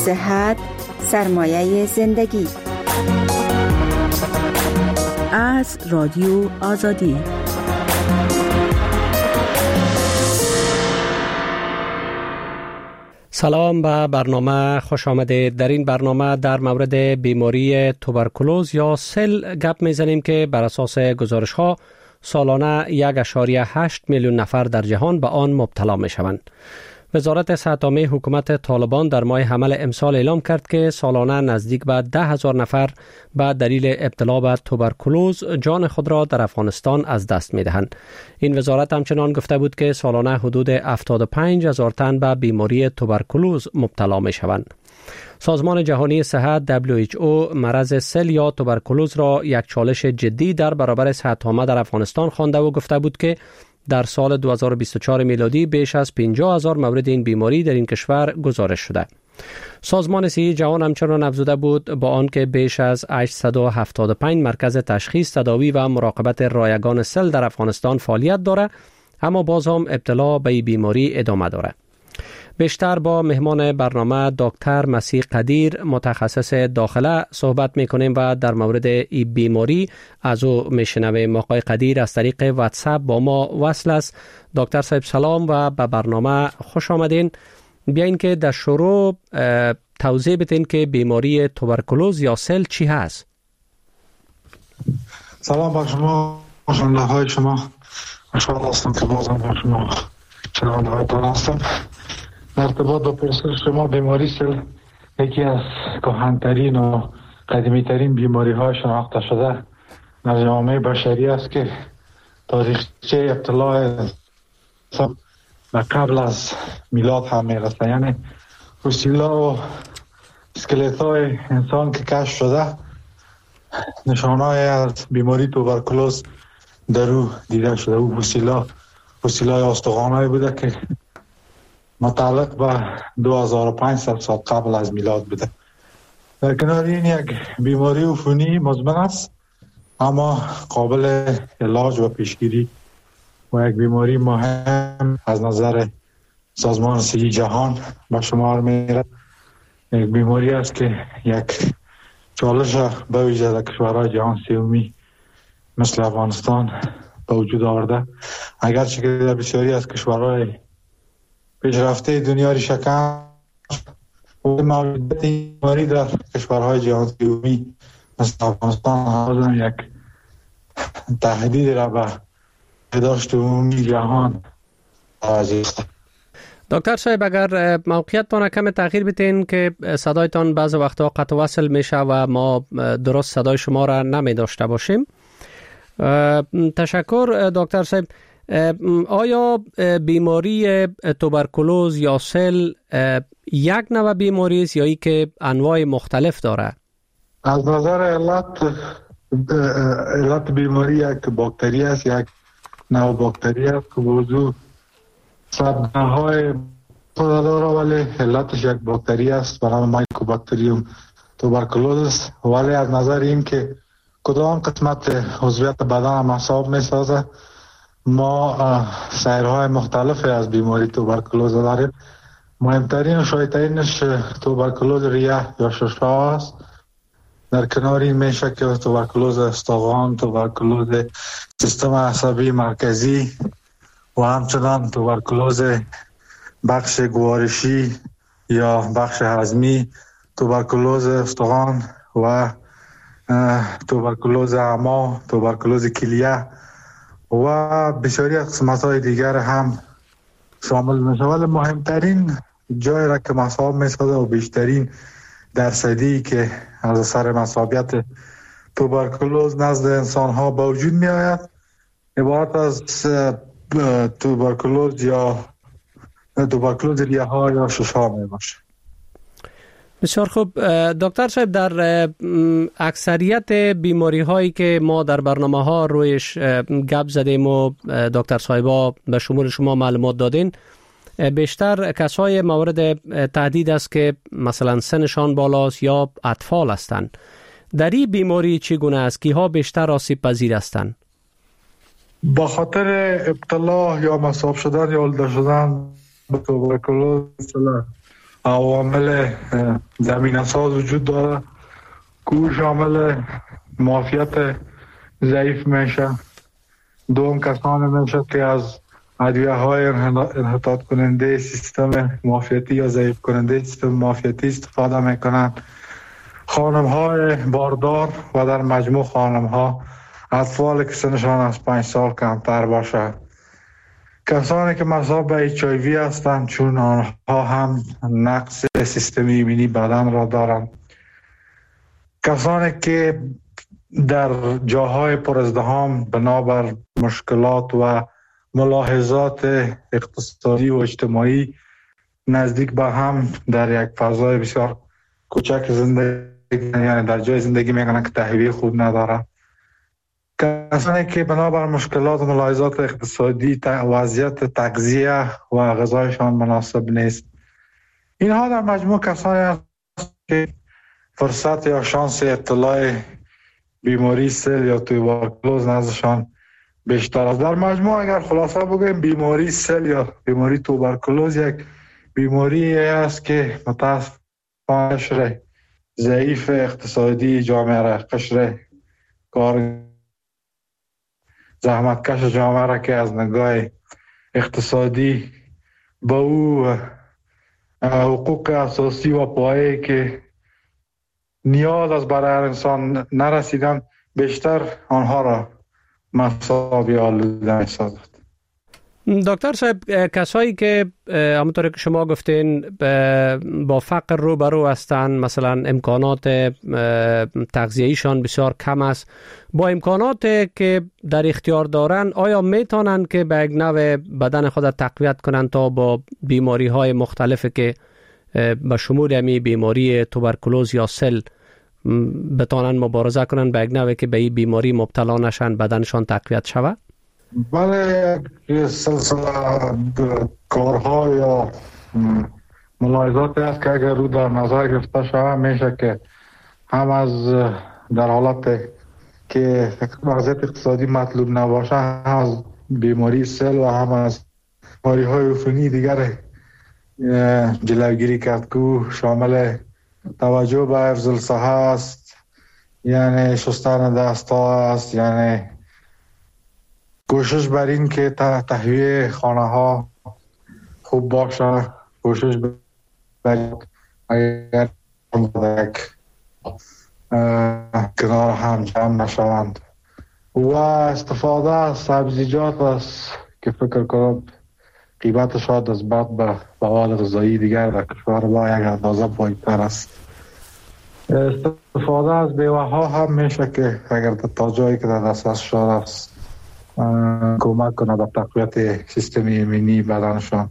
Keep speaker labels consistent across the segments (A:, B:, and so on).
A: صحت سرمایه زندگی. از رادیو آزادی.
B: سلام به برنامه خوش آمدید. در این برنامه در مورد بیماری توبرکولوز یا سل گپ میزنیم که بر اساس گزارش ها سالانه 1.8 میلیون نفر در جهان به آن مبتلا می شوند. وزارت صحت عامه حکومت طالبان در ماه حمل امسال اعلام کرد که سالانه نزدیک به 10,000 نفر به دلیل ابتلا به توبرکولوز جان خود را در افغانستان از دست می دهند. این وزارت همچنان گفته بود که سالانه حدود 75,000 تن به بیماری توبرکولوز مبتلا می شوند. سازمان جهانی صحت WHO مرض سل یا توبرکولوز را یک چالش جدی در برابر صحت عامه در افغانستان خوانده و گفته بود که در سال 2024 میلادی بیش از 50,000 مورد این بیماری در این کشور گزارش شده. سازمان صحی جهان همچنان افزوده بود با آنکه بیش از 875 مرکز تشخیص، تداوی و مراقبت رایگان سل در افغانستان فعالیت دارد، اما باز هم ابتلا به این بیماری ادامه دارد. بیشتر با مهمان برنامه دکتر مسیح قدیر متخصص داخله صحبت میکنیم و در مورد این بیماری از او میشنویم. آقای قدیر از طریق واتساپ با ما وصل است. دکتر صاحب سلام و به برنامه خوش آمدین. بیاین که در شروع توضیح بدین که بیماری توبرکولوز یا سل چی هست؟
C: سلام با شما، شنونده های شما. خوشحال هستم که بازم با شما شنونده های هستم. در ارتباط با پرسش شما، بیماری سل یکی از کهن‌ترین و قدیمی‌ترین بیماری‌های شناخته شده در جامعه بشری است که تاریخچه ابتلا و قبل از میلاد هم میرسه. یعنی فسیل‌ها و اسکلت‌های انسان که کشف شده نشانه‌ای از بیماری توبرکولوز در او دیده شده. او فسیل‌های استخوان‌هایی بوده که متعلق به 2500 سال قبل از میلاد بوده. در کنار این یک بیماری عفونی مزمن است، اما قابل علاج و پیشگیری و یک بیماری مهم از نظر سازمان صحی جهان به شمار میره. یک بیماری است که یک چالش به ویژه در کشورهای جهان سومی مثل افغانستان به وجود آورده، اگرچه که در بسیاری از کشورهای پیشرفته دنیا ریشه‌کن و موجودیت این بیماری در کشورهای جهان سومی مثل افغانستان هم یک تهدید را به بهداشت عمومی جهان توجه است.
B: دکتر صاحب اگر موقعیتتان کم تغییر بدین که صدایتان بعض وقتا قطع و وصل میشه و ما درست صدای شما را نمی داشته باشیم. تشکر دکتر صاحب. آیا بیماری توبرکولوز یا سل یک نوع بیماری است یا ای که انواع مختلف داره؟
C: از نظر علت بیماری یک باکتری است، یک نوع باکتری است که موضوع سبنه‌های خود داره، ولی علتش یک باکتری است به نام مایکوباکتریوم توبرکولوزیس. ولی از نظر این که کدام قسمت عضویت بدن هم حساب می‌سازه، ما سیرهای مختلفی از بیماری توبرکولوز داریم. مهمترین و شایع‌ترینش توبرکولوز ریه یا ششا است. در کنار این میشه که توبرکولوز استخوان، توبرکولوز سیستم عصبی مرکزی و همچنان توبرکولوز بخش گوارشی یا بخش هضمی، توبرکولوز استخوان و توبرکولوز اعما، توبرکولوز کلیه و بسیاری از قسمت‌های دیگر هم شامل میشه. ولی مهمترین جایی را که مصاب میسازه و بیشترین درصدی که از اثر مصابیت توبرکولوز نزد انسان ها به وجود می آید عبارت از توبرکولوز یا توبرکولوز ریه ها یا ششا می باشه.
B: بسیار خوب دکتر صاحب، در اکثریت بیماری هایی که ما در برنامه ها رویش گپ زدیم و دکتر صاحبا به شمول شما معلومات دادین، بیشتر کسای مورد تهدید است که مثلا سنشان بالاست یا اطفال هستند. در این بیماری چگونه است؟ کیها بیشتر آسیب پذیر هستند؟
C: با خاطر ابتلا یا مصاب شدن یا ولده شدن به توبرکولوز عوامل زمینه ساز وجود داره که شامل معافیت ضعیف میشه. دوم کسانی میشه که از ادویه های انحطاط کننده سیستم معافیتی یا ضعیف کننده سیستم معافیتی استفاده میکنن. خانم های باردار و در مجموع خانم ها اطفال که سنشان از 5 سال کمتر باشه. کسانی که مصاب به HIV هستند چون آنها هم نقص سیستم ایمنی بدن را دارند. کسانی که در جاهای پر ازدحام بنابر مشکلات و ملاحظات اقتصادی و اجتماعی نزدیک به هم در یک فضای بسیار کوچک زندگی، یعنی در جای زندگی میکنن که تهویه خوب نداره. کسانی که بنابر مشکلات و ملاحظات اقتصادی وضعیت تغذیه و غذایشان مناسب نیست. اینها در مجموع کسانی هستند که فرصت یا شانس اطلاع بیماری سل یا توبرکلوز نزدشان بیشتر است. در مجموع اگر خلاصه بگویم بیماری سل یا بیماری توبرکلوز یک بیماری است که متاسفانه قشر ضعیف اقتصادی جامعه را، قشر کار زحمتکش جامعه را که از نگاه اقتصادی با او حقوق اساسی و پایه‌ای که نیاز از برای انسان نرسیدن بیشتر آنها را مصاب یا آلوده می‌سازد.
B: دکتر صاحب، کسایی که همونطور که شما گفتین با فقر روبرو هستند، مثلا امکانات تغذیه‌ایشان بسیار کم است، با امکانات که در اختیار دارند آیا میتونند که به یک نوع بدن خود تقویت کنند تا با بیماری های مختلفی که به شمول همی بیماری توبرکلوز یا سل بتوانند مبارزه کنند به یک نوع که به این بیماری مبتلا نشن، بدنشان تقویت شود؟
C: بله، سلسله کارها یا ملاحظاتی است که اگر رو در نظر گرفته شود میشه که هم از در حالت که وضعیت اقتصادی مطلوب نباشه هم از بیماری سل و هم از بیماری های عفونی دیگر جلوگیری کرد که شامل توجه به حفظ الصحه است، یعنی شستن دست ها است، یعنی کوشش بر این که تهویه خانه ها خوب باشه، کوشش بر اگر کنار هم جمع نشوند و استفاده از سبزیجات است که فکر کنم قیمت شاید از بعد به مواد غذایی دیگر در کشور با یک اندازه پایین‌تر است. استفاده از بیوه ها هم میشه که اگر تا جایی که در دسترس شده است کمک کنه به تقویت سیستم ایمنی بدنشان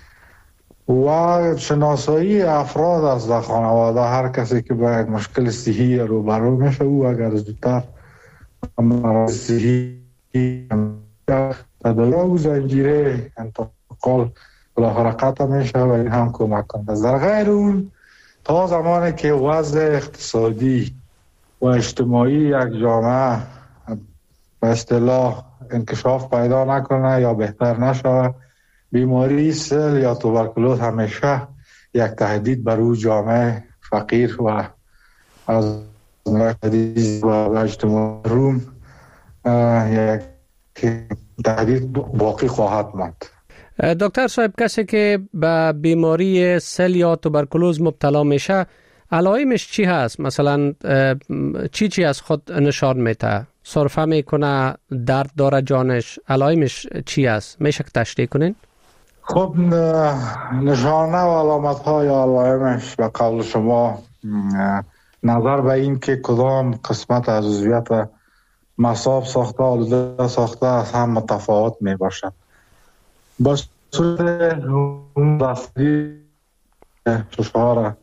C: و شناسایی افراد از در خانواده. هر کسی که با یک مشکل صحی روبرو میشه او اگر زودتر امراض صحی تداوی و زنجیره انتقال بالاخره قطع میشه و این هم کمک کنه. در غیر اون تا زمانی که وضع اقتصادی و اجتماعی یک جامعه به اصطلاح انکشاف پیدا نکنه یا بهتر نشود، بیماری سل یا توبرکلوز همیشه یک تهدید بر او جامعه فقیر و از تهدید و اجتماع روم یک تهدید باقی خواهد ماند.
B: دکتر صاحب، کسی که به بیماری سل یا توبرکلوز مبتلا میشه علائمش چی هست؟ مثلا چی از خود نشان میده؟ سرفه میکنه، درد داره جانش، علائمش چی است؟ میشه که تشریح کنین؟
C: خب نشانه و علامت های علائمش به قول شما نظر به این که کدام قسمت از عضویت و مصاب ساخته آلوده ساخته از هم متفاوت می باشد. با صورت دستی ششهار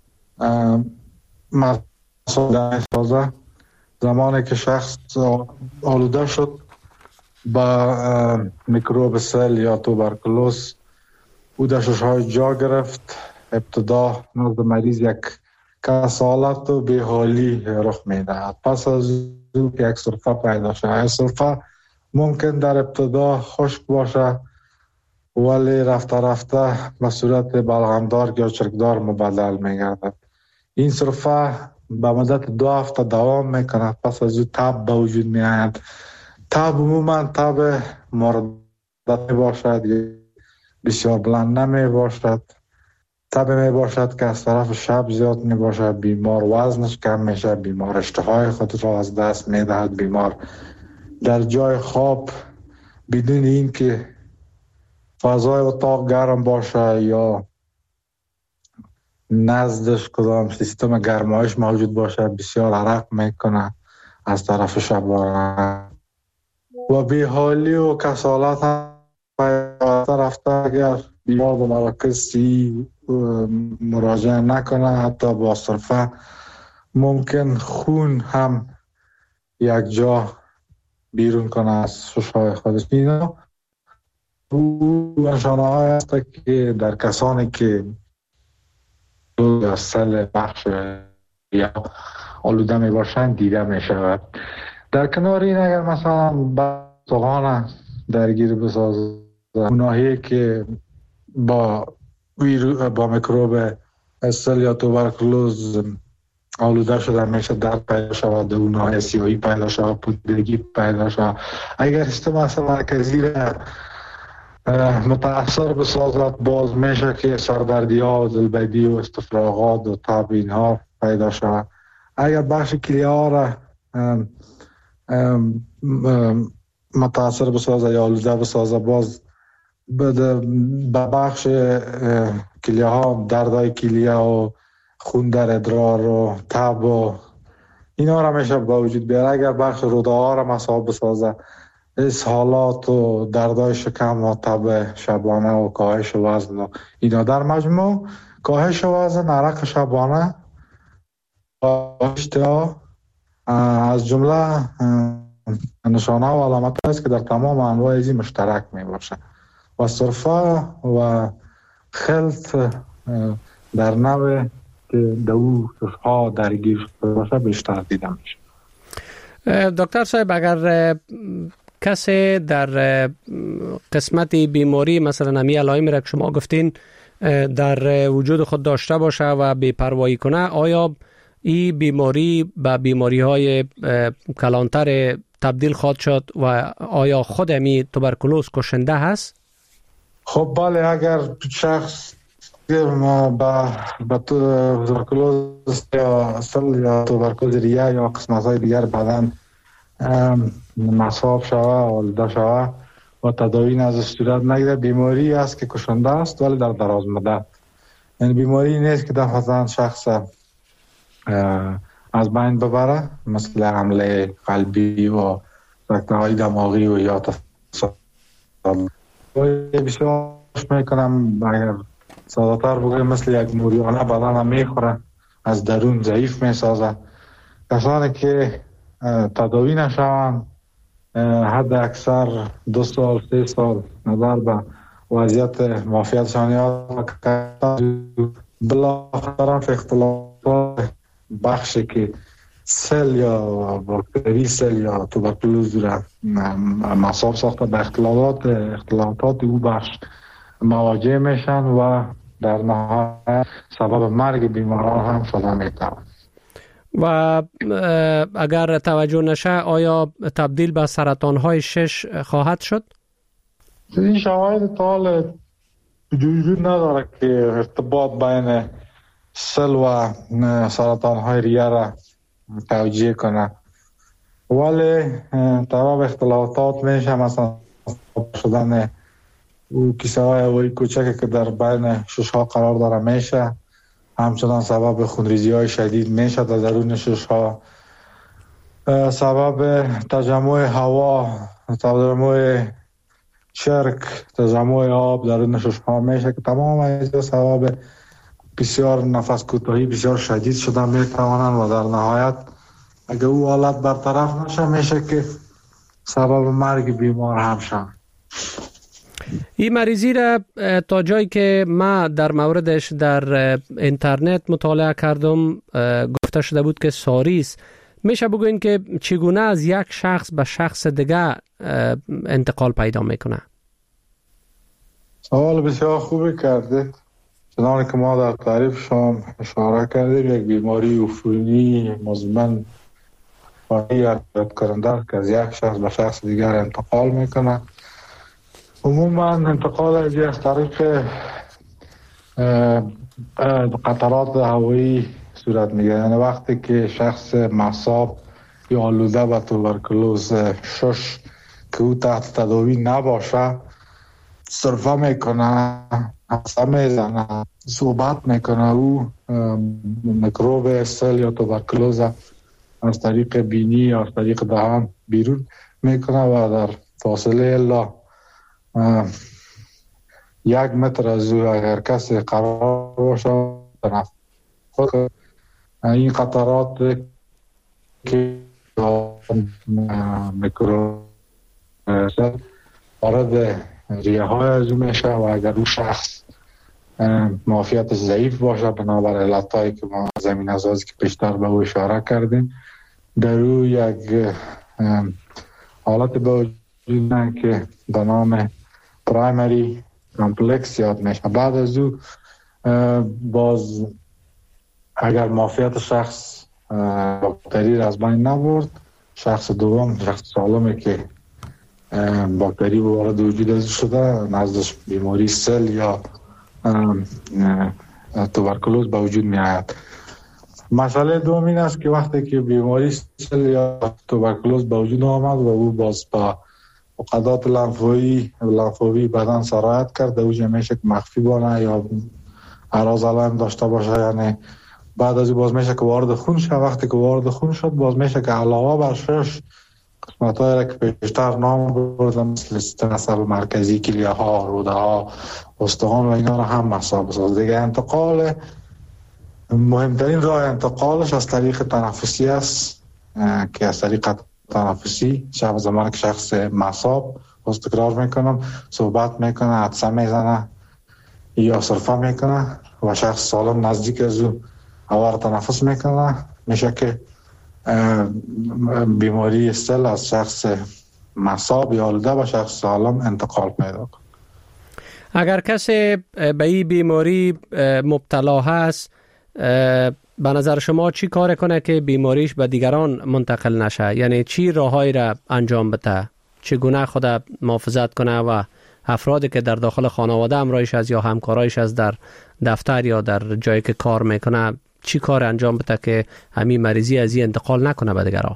C: مصاب سازه زمانی که شخص آلوده شد با میکروب سل یا توبرکلوز او در ششهای جا گرفت، ابتدا نزد مریض یک کسالت و بیحالی رخ میدهد. پس از او یک سرفه پیدا شد. سرفه ممکن در ابتدا خشک باشه ولی رفته رفته به صورت بلغمدار یا چرکدار مبدل میگردد. این سرفه به مدت 2 هفته دوام میکنه. پس از او تب به وجود میآید. تب عموما تب مردد باشد یا بسیار بلند نمی باشد. تب می باشد که از طرف شب زیاد می باشد. بیمار وزنش کم میشه، بیمار اشتهای خود را از دست می دهد، بیمار در جای خواب بدون این که فضای اتاق گرم باشه یا نزدش کدام سیستم گرمایش موجود باشه بسیار عرق میکنه از طرف شبانه و بیحالی و کسالت هم رفته. اگر بیمار به مراکز مراجعه نکنه حتی با صرفه ممکن خون هم یک جا بیرون کنه از ششهای خودش. اینا نشانه های هست که در کسانی که یا سل بخش یا آلوده می باشند دیده می شود. در کنار این اگر مثلا بستقان درگیر بسازه اونایی که با میکروب سل یا توبرکلوز آلوده شده میشه درد پیدا شود، اونایی سیاهی پیدا شود، پوسیدگی پیدا شود. اگر سیستم مرکزی را متاثر بسازد باز میشه که سردردی ها، دلبدی و استفراغات و تب اینها پیدا شود. اگر بخش کلیه ها را متاثر بسازه یا آلوده بسازه باز به بخش کلیه ها دردهای کلیه و خون در ادرار و تب و اینا را میشه با وجود بیاره. اگر بخش روده ها را مصاب بسازه اسهالات و دردهای شکم و تب شبانه و کاهش وزن و اینا در مجموع کاهش وزن، عرق شبانه و اشتها از جمله نشانه و علامت است که در تمام انواع ازی مشترک می باشه و صرفه و خلط در نوع که دو ها درگیر باشه بیشتر دیده میشه.
B: دکتر صاحب اگر کسی در قسمت بیماری مثلا همی علائم را که شما گفتین در وجود خود داشته باشه و بی‌پروایی کنه، آیا این بیماری به بیماری های کلانتر تبدیل خواهد شد و آیا خود همی توبرکلوز کشنده هست؟
C: خب بله، اگر شخص با توبرکلوز یا سل یا توبرکلوز ریه یا قسمت های دیگر بدن مصاب شوه، آلوده شوه و تداوی نزد صورت نگیره، بیماری است که کشنده است ولی در دراز مدت. یعنی بیماری نیست که دفعتاً شخص از بین ببره، مثل حمله قلبی و رکته‌های دماغی و یا تصادف. بسیار میکنم اگر ساده‌تر بگویم مثل یک موریانه بدن میخوره، از درون ضعیف میسازه. کسانی که تداوی نشوند حد اکثر 2 سال 3 سال نظر به وضعیت معافیتشان یاد بالاخره اختلافات بخشی که سل یا باکتری سل یا توبرکلوز را مصاب ساخته به اختلالات او بخش مواجه میشن و در نهایت سبب مرگ بیماران هم شده میتوان.
B: و اگر توجه نشه آیا تبدیل به سرطان‌های 6 خواهد شد؟
C: این شواهد تا وجود نداره که ارتباط بین سل و سرطان‌های ریه را توجیه کنه، ولی طبعا اختلافات میشه، مثلا شدن او کیسه های هوایی کوچکی که در بین شش‌ها قرار داره میشه، همچنان سبب خونریزی های شدید میشه در درون شش‌ها، سبب تجمع هوا، تجمع چرک، تجمع آب درون شش‌ها میشه که تمام این سبب بسیار نفس کوتاهی بسیار شدید شده میتوانند و در نهایت اگر او حالت برطرف نشه میشه که سبب مرگ بیمار هم شد.
B: این مریضی را تا جایی که ما در موردش در اینترنت مطالعه کردم گفته شده بود که ساری است. میشه بگوین که چگونه از یک شخص به شخص دیگه انتقال پیدا میکنه؟
C: سوال بسیار خوبی کردید. چنانه که ما در تعریف شما اشاره کردیم، یک بیماری عفونی مزمن حرکت کننده است که از یک شخص به شخص دیگر انتقال میکنه. عموما انتقال از طریق قطرات هوایی صورت میگیره. یعنی وقتی که شخص مصاب یا آلوده به توبرکلوز شش که او تحت تداوی نباشه سرفه میکنه، حسه میزنه، صحبت میکنه، او میکروب سل یا توبرکلوز از طریق بینی یا از طریق دهان بیرون میکنه و در فاصله الا 1 متر از او اگر کسی قرار باشه این قطرات که میکروب سل وارد ریه های از او میشه و اگر او شخص معافیتش ضعیف باشه بنابر علتایی که ما زمین اساسی که پیشتر به او اشاره کردیم، در او یک حالت به وجود که به نام پرایمری کامپلکس یاد میشه. بعد از او باز اگر معافیت شخص باکتری را از بین نبرد، شخص دوم، شخص سالمی که باکتری وارد وجود از شده، نزدش بیماری سل یا توبرکلوز به وجود می آید. مسئله دوم این است که وقتی که بیماری سل یا توبرکلوز به وجود آمد و او باز با فقدات لنفاوی بدن سرایت کرد، در اوج میشه که مخفی بانه یا اعراض علائم داشته باشه. یعنی بعد از باز میشه که وارد خون شد. وقتی که وارد خون شد باز میشه که علاوه بر 6 قسمت‌هایی را که پیشتر نام بردم مثل سیستم عصب مرکزی، کلیه ها، روده ها، استخوان و اینا را هم مصاب بساز. دیگه انتقال مهمترین راه انتقالش از طریق تنفسی است که از طریق تنفسی زمانی که شخص مصاب تکرار میکنم صحبت میکنه، عطسه میزنه یا سرفه میکنه و شخص سالم نزدیک از او هوا را تنفس میکنه، میشه که بیماری سل از شخص مصاب یا آلوده به شخص سالم انتقال پیدا کنه.
B: اگر کسی به این بیماری مبتلا هست، به نظر شما چی کار کنه که بیماریش به دیگران منتقل نشه؟ یعنی چی راههایی را انجام بده؟ چگونه خود محافظت کنه و افرادی که در داخل خانواده همراهش از یا همکارایش از در دفتر یا در جایی که کار میکنه چی کار انجام بده که همین مریضی از این انتقال نکنه به دیگران؟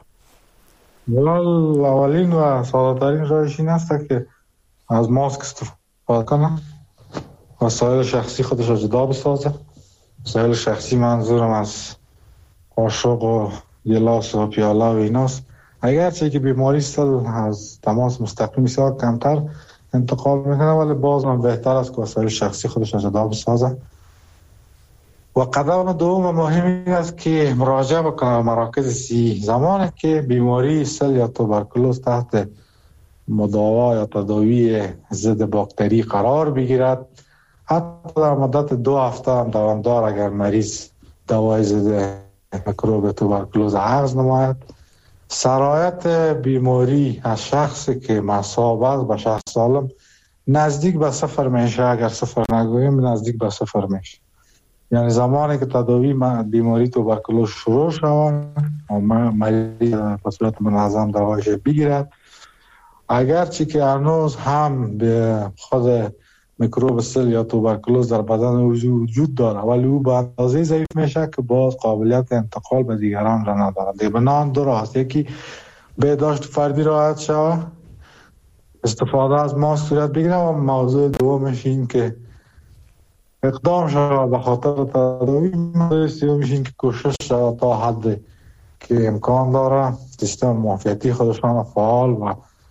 C: اولین و ساده‌ترین راهش این است که از ماسک استفاده کنه، وسایل شخصی خودش را جدا بسازه. وسایل شخصی منظورم از قاشق و گلاس و پیاله و ایناست. اگرچه که بیماری سل از تماس مستقیم بسیار کمتر انتقال میکنه، ولی باز هم بهتر است که وسایل شخصی خودش را جدا بسازه. و قدم دوم مهم این است که مراجعه بکنه مراکز صحی. زمانی که بیماری سل یا توبرکلوز تحت مداوا یا تداوی ضد باکتری قرار بگیرد، حتی در مدت 2 هفته هم دوامدار اگر مریض دوای ضد میکروب توبرکلوز اخذ نماید، سرایت بیماری از شخصی که مصاب است به شخص سالم نزدیک به 0 میشه. اگر 0 نگوییم نزدیک به 0 میشه. یعنی زمانی که تداوی بیماری توبرکلوز شروع شود و مریض به صورت منظم دوایش بگیرد، اگرچه که هنوز هم به خود میکروب سل یا توبرکلوز در بدن وجود داره، ولی او به اندازه ضعیف میشه که باز قابلیت انتقال به دیگران را ندارد. دیگه بنان 2 راه است. یکی بهداشت فردی رعایت شود، استفاده از ماسک صورت بگیره، و موضوع دومش این که اقدام شود به خاطر تداوی. موضوع سومش این که کوشش شود تا حد که امکان داره سیستم معافیتی خودشان فعال و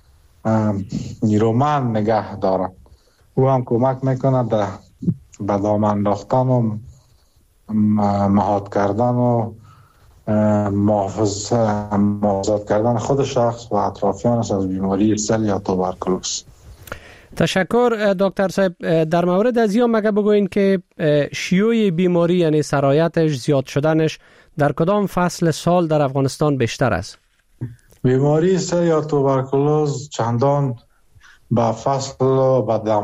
C: نیرومند نگه دارن. او هم کمک میکنه به دام انداختن و مهاد کردن و محافظت کردن خود شخص و اطرافیانش از بیماری سل یا توبرکلوز.
B: تشکر دکتر صاحب. در مورد از این مگه بگوین که شیوع بیماری یعنی سرایتش زیاد شدنش در کدام فصل سال در افغانستان بیشتر است؟
C: بیماری سل یا توبرکلوز چندان با فصل و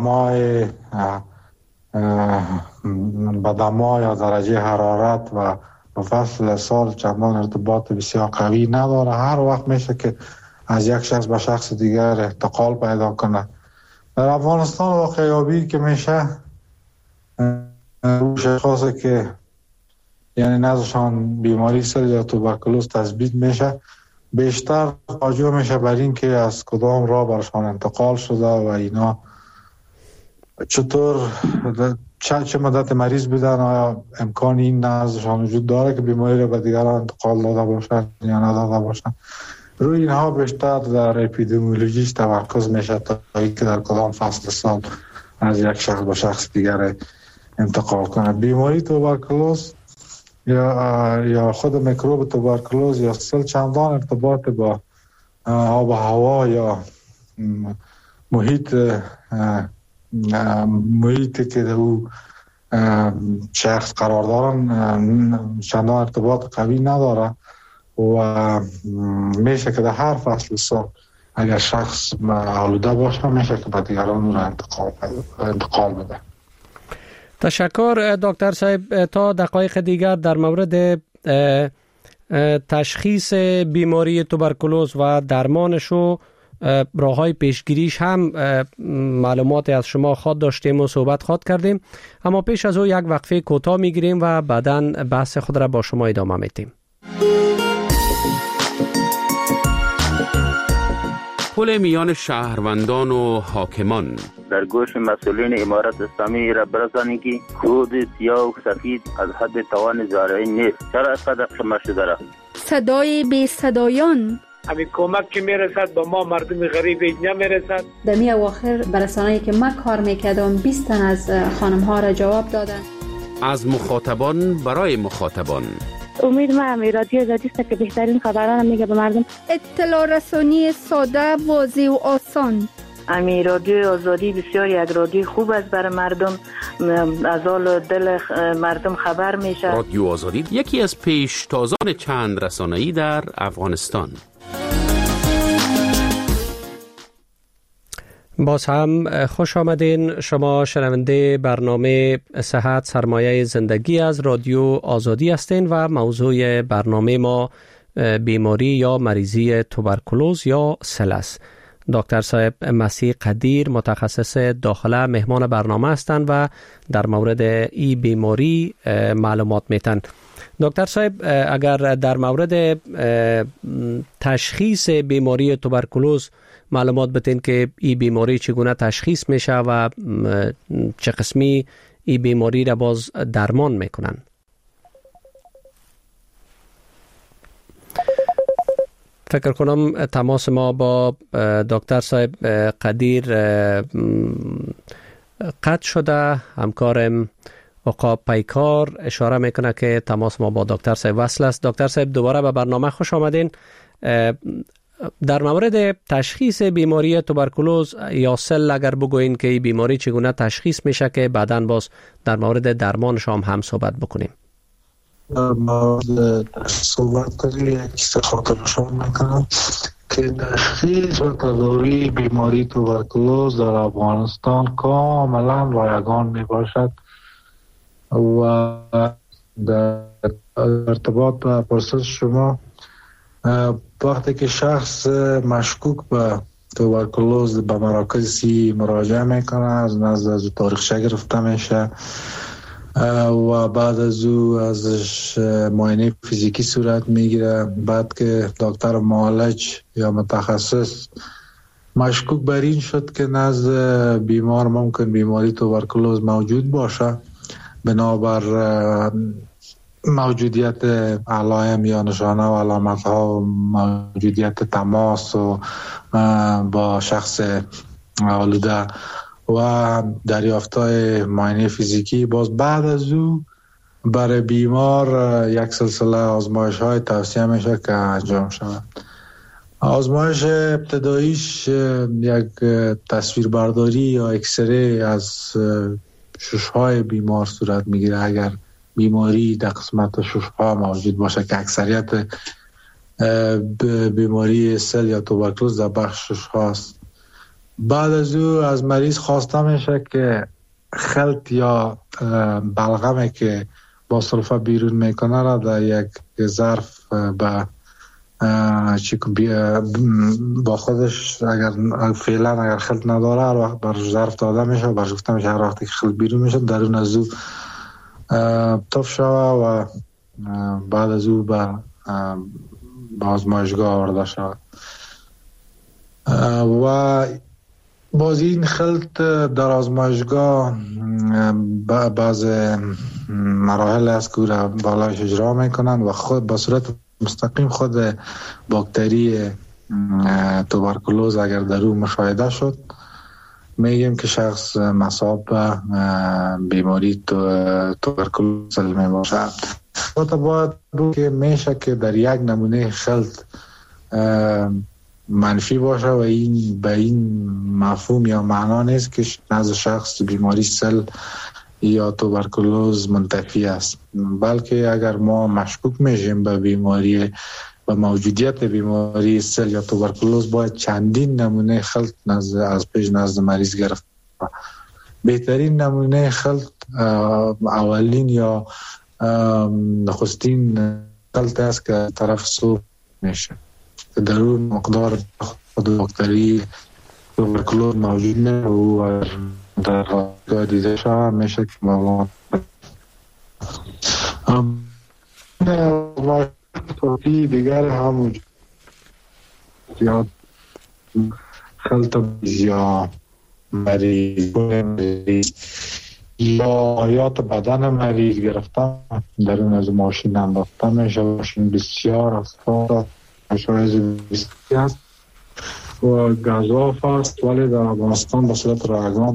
C: با دمای یا درجه حرارت و با فصل سال چندان ارتباط بسیار قوی نداره. هر وقت میشه که از یک شخص به شخص دیگر انتقال پیدا کنه. در افغانستان واقعیابی که میشه شخصی که یعنی نزدشان بیماری سل یا توبرکلوز تثبیت میشه، بیشتر توجه میشه بر این که از کدام راه برشان انتقال شده و اینا چطور چه مدت مریض بودن، آیا امکان این نزدشان وجود داره که بیماری را به دیگران انتقال داده باشن یا نداده باشن. روی اینها بیشتر در اپیدمیولوژیش تمرکز میشه تا اینکه در کدام فصل سال از یک شخص به شخص دیگر انتقال کنه. بیماری توبرکلوز یا خود میکروب توبرکلوز یا سل چندان ارتباط با آب و هوا یا محیطی که او شخص قرار دارن چندان ارتباط قوی نداره و میشه که در هر فصل سال اگر شخص آلوده باشه میشه که به دیگران اون انتقال بده.
B: تشکر دکتر صاحب. تا دقایق دیگر در مورد تشخیص بیماری توبرکلوز و درمانش و راه‌های پیشگیریش هم معلومات از شما خواهد داشتیم و صحبت خواهد کردیم، اما پیش از او یک وقفه کوتاه میگیریم و بعداً بحث خود را با شما ادامه میدیم.
D: پل میان شهروندان و حاکمان
E: در گوش مسئولین امارت اسلامی را برسانید که خود سیاه و سفید از حد توان زارعین نیست. چرا اینقدر شما شده را؟
F: صدای بی صدایان،
G: همین کمک که میرسد با ما مردم غریب نمیرسد.
H: در می اواخر برسانه‌ای که من کار میکردم 20 تن از خانم ها را جواب دادن.
D: از مخاطبان برای مخاطبان.
I: امید من رادیو آزادی است که بهترین خبران میگه به مردم.
F: اطلاع رسانی ساده، واضح و آسان.
I: امی رادیو آزادی بسیار یک رادیو خوب است برای مردم، از حال دل مردم خبر میشه.
D: رادیو آزادی یکی از پیشتازان چند رسانه‌ای در افغانستان.
B: باز هم خوش آمدین. شما شنونده برنامه صحت سرمایه زندگی از رادیو آزادی هستین و موضوع برنامه ما بیماری یا مریضی توبرکلوز یا سل است. دکتر صاحب مسیح قدیر متخصص داخله مهمان برنامه هستند و در مورد این بیماری معلومات میتن. دکتر صاحب اگر در مورد تشخیص بیماری توبرکلوز معلومات بتین که این بیماری چگونه تشخیص میشه و چه قسمی این بیماری را باز درمان میکنن. فکر کنم تماس ما با دکتر صاحب قدیر قطع شده. همکارم عقاب پیکار اشاره میکنه که تماس ما با دکتر صاحب وصل است. دکتر صاحب دوباره به برنامه خوش آمدین. در مورد تشخیص بیماری توبرکلوز یا سل اگر بگوین که این بیماری چگونه تشخیص میشه که بعداً باز در مورد درمانش هم صحبت بکنیم.
C: صحبت کنیم یک خاطر شما میکنم که تشخیص و تداوی بیماری توبرکلوز در افغانستان کاملا رایگان میباشد و در ارتباط با پرسش شما وقتی که شخص مشکوک به توبرکلوز به مراکز سی مراجعه میکنه، از تاریخچه گرفته میشه و بعد از او ازش معاینه فیزیکی صورت میگیره. بعد که دکتر معالج یا متخصص مشکوک بر این شد که نزد بیمار ممکن بیماری توبرکلوز موجود باشه، بنابر موجودیت علائم یا نشانه و علامت ها و موجودیت تماس و با شخص آلوده و دریافتای معاینه فیزیکی، باز بعد از او برای بیمار یک سلسله آزمایش های توصیه میشه که انجام شود. آزمایش ابتداییش یک تصویربرداری یا اکسره از ششهای بیمار صورت میگیره اگر بیماری در قسمت ششها موجود باشه که اکثریت بیماری سل یا توبرکلوز در بخش ششها است. بعد از او از مریض خواسته میشه که خلط یا بلغمی که با سلفا بیرون میکنه را در یک ظرف با خودش اگر فعلا خلط نداره بر ظرف داده میشه و برش گفته میشه هر وقتی که خلط بیرون میشه درون از او تف شوه و بعد از او به آزمایشگاه آورده شود و باز این خلط در آزمایشگاه بعض مراحل است که را بالایش اجرا میکنند و خود به صورت مستقیم خود باکتری توبرکلوز اگر در او مشاهده شد میگیم که شخص مصاب به بیماری توبرکلوز می باشد. باید بود که میشه که در یک نمونه خلط منفی باشه و این به این مفهوم یا معنا نیست که نزد شخص بیماری سل یا توبرکلوز منتفی است، بلکه اگر ما مشکوک میشیم به بیماری و موجودیت بیماری سل یا توبرکلوز باید چندین نمونه خلط از پیش نزد مریض گرفت. بهترین نمونه خلط اولین یا نخستین خلط است که طرف صبح میشه که در اون مقدار خود باکتری توبرکلوز موجود نه و در راه دیده شده میشه که ما توفی دیگر هم یا خلط یا مریض یا حیات بدن مریض گرفتن در اون از ماشین انداخته میشه. ماشین بسیار اصفاد شایز بسیار است و گذاف است ولی در افغانستان به صورت رایگان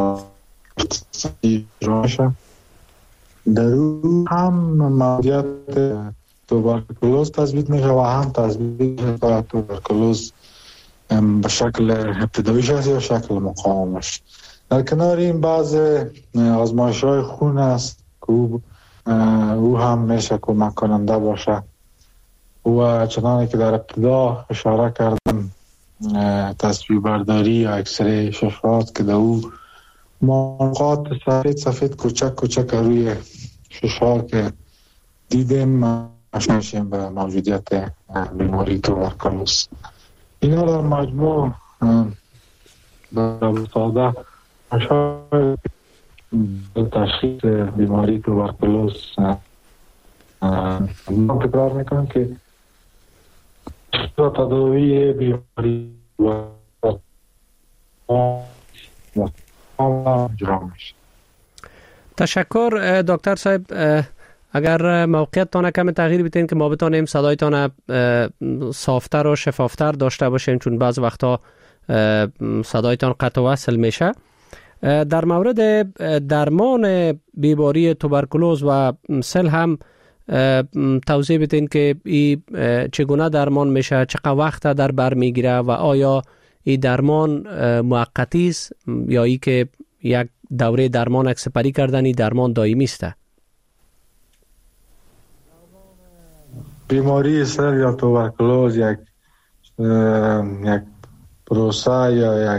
C: اجرا میشه. در او هم موجودیت توبرکلوز تثبیت میشه و هم تثبیت میشه توبرکلوز به شکل ابتداییش است یا شکل مقاومش. در کنار این بعض آزمایش های خون است که او هم میشه کمک کننده باشه و چنانه که در ابتدا اشاره کردم تصویر برداری یا اکسره ششات که در او نقاط سفید کوچک روی ششا که دیدیم مشنشیم به موجودیت بیماری توبرکلوز. اینا در مجموع در ساده تشخیص بیماری توبرکلوز تکرار میکنم که تداوی بیماری
B: تشکر دکتر صاحب. اگر موقعیت تانه کم تغییر بیتین که ما بتانیم صدای تانه صافتر و شفافتر داشته باشیم چون بعض وقتا صدای تان قطع وصل میشه. در مورد درمان بیماری توبرکلوز و سل هم توضیح بدین که این چگونه درمان میشه، چقدر وقت در بر میگیره و آیا این درمان موقتی است یا ای که یک دوره درمان سپری کردن این درمان دائمی است؟
C: بیماری سل یا توبرکلوز یک پروسه یا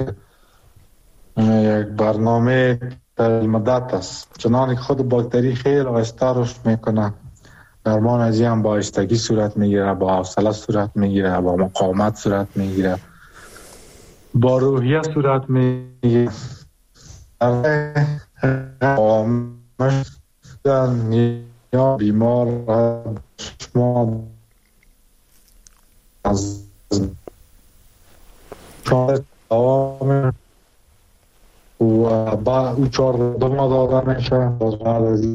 C: یک برنامه طویل مدت است. چنانکه خود باکتری خیلی آهسته رشد میکنه، درمان از این هم با آهستگی صورت میگیره، با حوصله صورت میگیره، با مقاومت صورت میگیره، با روحیه صورت میگیره. یا بیمار شما از دوام و با او 4 ماه داده میشه. باز بعد از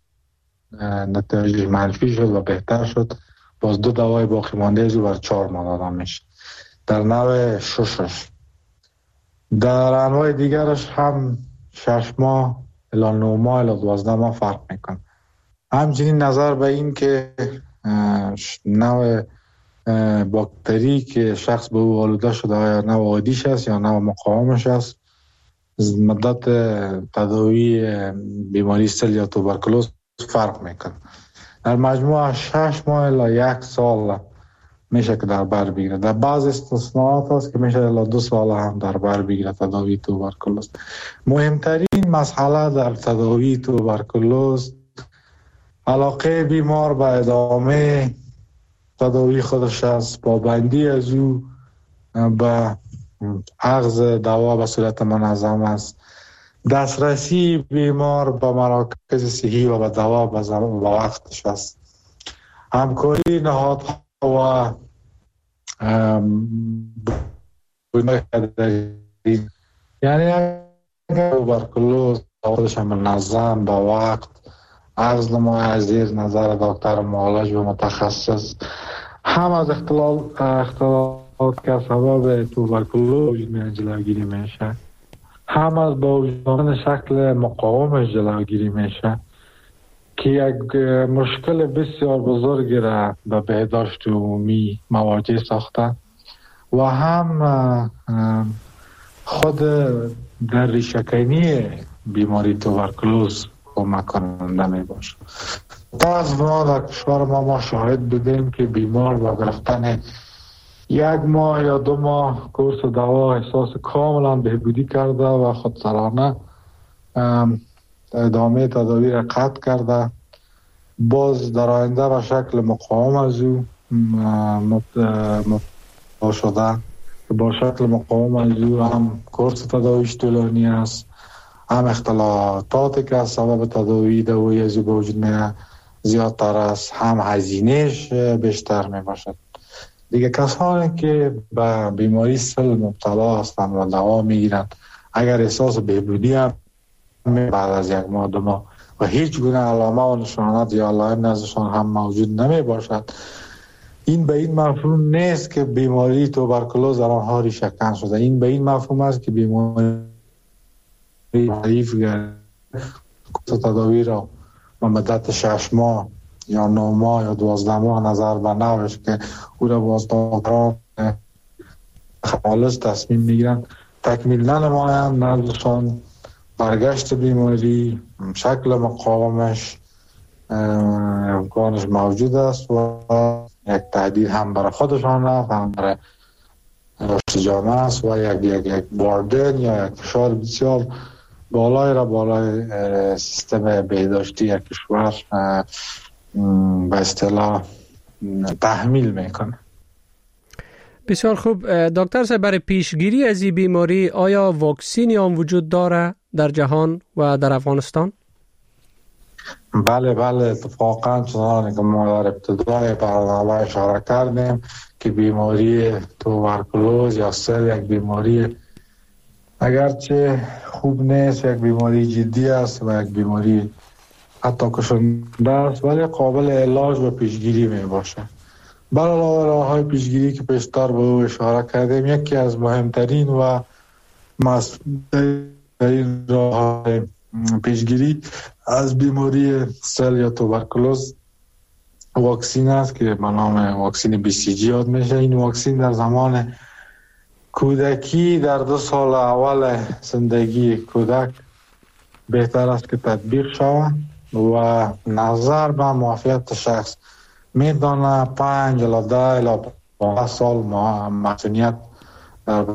C: نتایج منفی شد و بهتر شد باز 2 دوای باقی مانده از او بر 4 ماه داده میشه در نوع ششش. در انواع دیگرش هم 6 ماه الی 9 ماه الی 12 ماه فرق میکنه. همچنین نظر به این که نوع باکتری که شخص به او آلوده شده آیا نوع عادیش است یا نوع مقاومش است، مدت تداوی بیماری سل یا توبرکلوز فرق میکنه. در مجموع 6 ماه الی 1 سال میشه که در بر بگیره. در بعض استثناءات هست که میشه الا 2 سال هم در بر بگیره تداوی توبرکلوز. مهمترین مسئله در تداوی توبرکلوز علاقه بیمار به ادامه تداوی خودش است، پابندی از او به اخذ دوا به صورت منظم است، دسترسی بیمار به مراکز صحی و به دوا به وقتش است، همکاری نهادها و یعنی اگر توبرکلوز خودش منظم به وقت عرض نمای از زیر نظر دکتر معالج و متخصص هم از اختلالات که سبب توبرکلوز جلوگیری میشه، هم از با وجود شکل مقاومش جلوگیری میشه که یک مشکل بسیار بزرگی را به بهداشت عمومی مواجه ساخته و هم خود در ریشه‌کنی بیماری توبرکلوز کمک کننده می باشه. تا از ما در کشور ما شاهد بودیم که بیمار با گرفتن 1 ماه یا 2 ماه کورس دوا احساس کاملا بهبودی کرده و خودسرانه ادامه تداوی را قطع کرده، باز در آینده به شکل مقاوم از او مبتلا شده. با شکل مقاوم از او هم کورس تداویش طولانی است، هم اختلاطاتی که از سبب تداوی دوایی از او به وجود میاد زیادتر است، هم هزینهش بیشتر می باشد. دیگه کسانی که به بیماری سل مبتلا هستند و دوا میگیرند اگر احساس بهبودی هم بعد از 1 ماه 2 ماه و هیچ گونه علامه و نشانات یا علائم نزدشان هم موجود نمی باشد، این به این مفهوم نیست که بیماری توبرکلوز در آنها ریشه‌کن شده. این به این مفهوم است که بیماری ضعیف تداوی را به مدت 6 ماه یا 9 ماه یا 12 ماه نظر به نوش که او را باز دکتران خالص تصمیم میگیرن تکمیل ننمایند، نزدشان برگشت بیماری شکل مقاومش امکانش موجود است و یک تهدید هم برای خودشان است هم برای رشد جامعه است و یک باردن یا یک فشار بسیار بالای را بالای سیستم بهداشتی یک کشور به اصطلاح تحمیل میکنه.
B: بسیار خوب دکتر صاحب، برای پیشگیری از این بیماری آیا واکسینی هم وجود داره در جهان و در افغانستان؟
C: بله اتفاقا چنانکه ما در ابتدای برنامه اشاره کردیم که بیماری توبرکلوز یا سل یک بیماری اگرچه خوب نیست، یک بیماری جدی است و یک بیماری حتی کشنده است، ولی قابل علاج و پیشگیری می باشه. علاوه راه‌های پیشگیری که پیشتر به او اشاره کردیم، یکی از مهمترین و مسئولترین راه‌های پیشگیری از بیماری سل یا توبرکلوز واکسین است که به نام واکسین BCG یاد میشه. این واکسین در زمان کودکی در 2 سال اول زندگی کودک بهتر است که تطبیق شود و نظر به معافیت شخص میدانه 5 الی 10 الی 15 سال مسئولیت در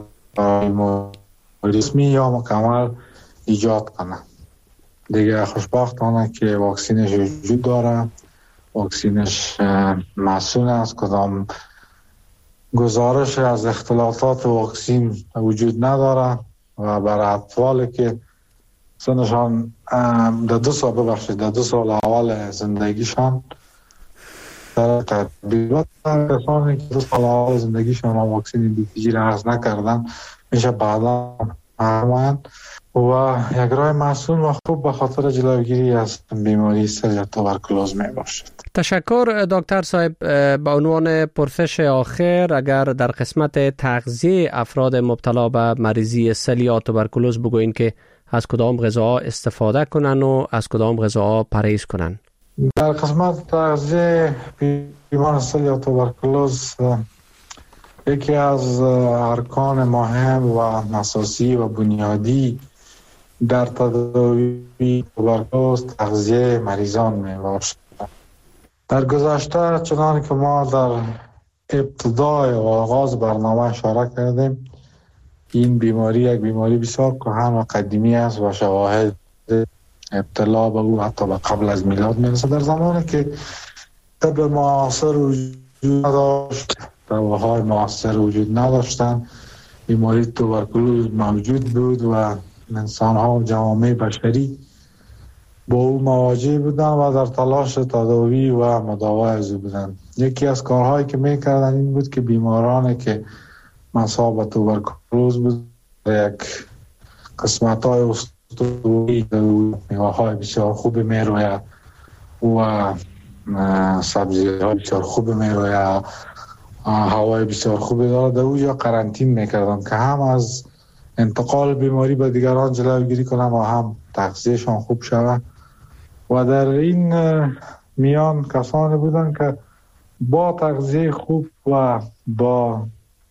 C: رسمی یا مکمل ایجاد کنه. دیگه خوشبختانه که واکسینش وجود داره، واکسینش مسئول است، کدام گزارش از اختلالات واکسین وجود نداره و برای اطفالی که سنشان در 2 سال اول زندگیشان در تطبیقات کسانی که 2 سال اول زندگیشان واکسین BCG را اخذ نکردن میشه بعدا هماند و یک راه مسئول و خوب به خاطر جلوگیری از بیماری سل یا توبرکلوز می باشد.
B: تشکر دکتر صاحب. به عنوان پرسش آخر اگر در قسمت تغذیه افراد مبتلا به مریضی سل یا توبرکلوز بگوین که از کدام غذاها استفاده کنن و از کدام غذاها پرهیز کنن؟
C: در قسمت تغذیه بیمار سل یا توبرکلوز یکی از ارکان مهم و اساسی و بنیادی در تداوی توبرکلوز تغذیه مریضان می باشد. در گذشته چنان که ما در ابتدای و آغاز برنامه اشاره کردیم. این بیماری یک بیماری بسیار کهن و قدیمی است و شواهد ابتلا به او حتی به قبل از میلاد میرسه. در زمانی که طب معاصر وجود نداشت، دواهای معاصر وجود نداشتن، بیماری توبرکلوز موجود بود و انسان ها و جوامع بشری با او مواجه بودن و در تلاش تداوی و مداوای از او بودن. یکی از کارهایی که میکردن این بود که بیمارانی که مصاب به توبرکلوز بود یک قسمت های استوایی میوه های بسیار خوب میروید و سبزی های بسیار خوب میروید، هوای بسیار خوبی دارد، او یا قرنطین میکردن که هم از انتقال بیماری به دیگران جلوگیری کنن و هم تغذیهشان خوب شود. و در این میان کسانی بودن که با تغذیه خوب و با